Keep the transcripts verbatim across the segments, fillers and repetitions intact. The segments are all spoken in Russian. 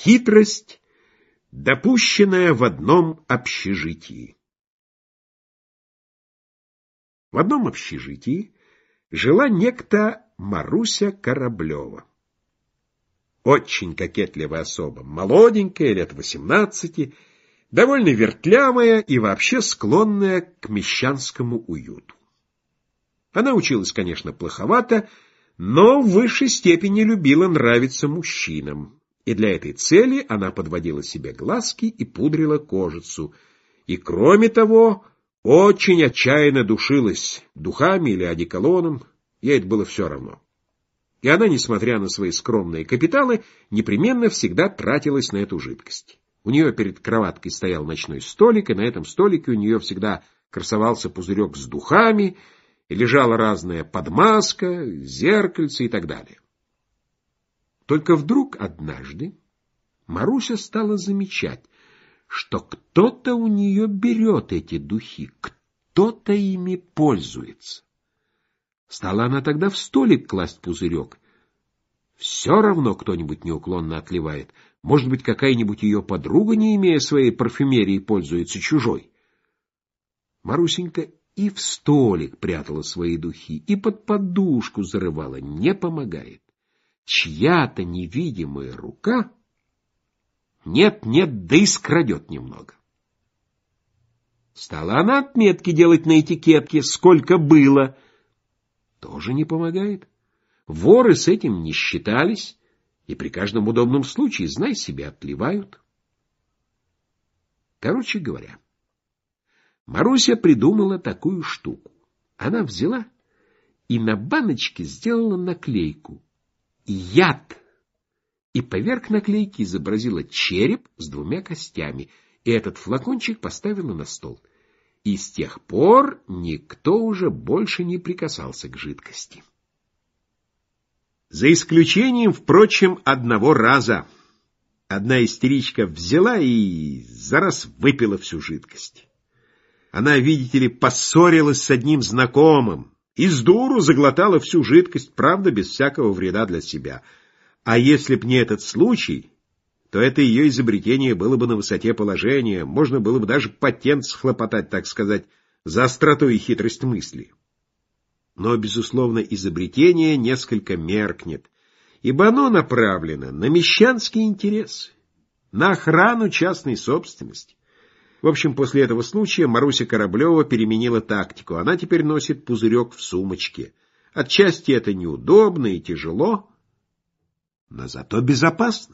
Хитрость, допущенная в одном общежитии. В одном общежитии жила некто Маруся Кораблева. Очень кокетливая особа, молоденькая, лет восемнадцати, довольно вертлявая и вообще склонная к мещанскому уюту. Она училась, конечно, плоховато, но в высшей степени любила нравиться мужчинам. И для этой цели она подводила себе глазки и пудрила кожицу. И, кроме того, очень отчаянно душилась духами или одеколоном, ей это было все равно. И она, несмотря на свои скромные капиталы, непременно всегда тратилась на эту жидкость. У нее перед кроваткой стоял ночной столик, и на этом столике у нее всегда красовался пузырек с духами, и лежала разная подмазка, зеркальце и так далее. Только вдруг однажды Маруся стала замечать, что кто-то у нее берет эти духи, кто-то ими пользуется. Стала она тогда в столик класть пузырек. Все равно кто-нибудь неуклонно отливает. Может быть, какая-нибудь ее подруга, не имея своей парфюмерии, пользуется чужой. Марусенька и в столик прятала свои духи, и под подушку зарывала, не помогает. Чья-то невидимая рука нет-нет, да и скрадет немного. Стала она отметки делать на этикетке, сколько было. Тоже не помогает. Воры с этим не считались, и при каждом удобном случае, знай себе, отливают. Короче говоря, Маруся придумала такую штуку. Она взяла и на баночке сделала наклейку «Яд», и поверх наклейки изобразила череп с двумя костями, и этот флакончик поставила на стол. И с тех пор никто уже больше не прикасался к жидкости. За исключением, впрочем, одного раза. Одна истеричка взяла и за раз выпила всю жидкость. Она, видите ли, поссорилась с одним знакомым и с дуру заглотала всю жидкость, правда, без всякого вреда для себя. А если б не этот случай, то это ее изобретение было бы на высоте положения, можно было бы даже патент схлопотать, так сказать, за остроту и хитрость мысли. Но, безусловно, изобретение несколько меркнет, ибо оно направлено на мещанский интерес, на охрану частной собственности. В общем, после этого случая Маруся Кораблева переменила тактику. Она теперь носит пузырек в сумочке. Отчасти это неудобно и тяжело, но зато безопасно.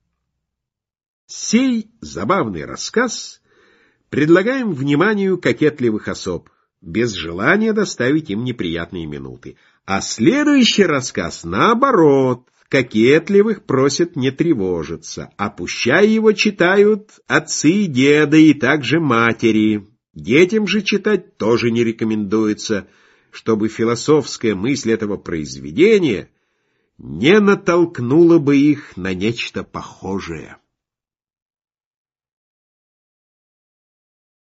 Сей забавный рассказ предлагаем вниманию кокетливых особ, без желания доставить им неприятные минуты. А следующий рассказ, наоборот, кокетливых просят не тревожиться, а пущай его читают отцы и деды, и также матери. Детям же читать тоже не рекомендуется, чтобы философская мысль этого произведения не натолкнула бы их на нечто похожее.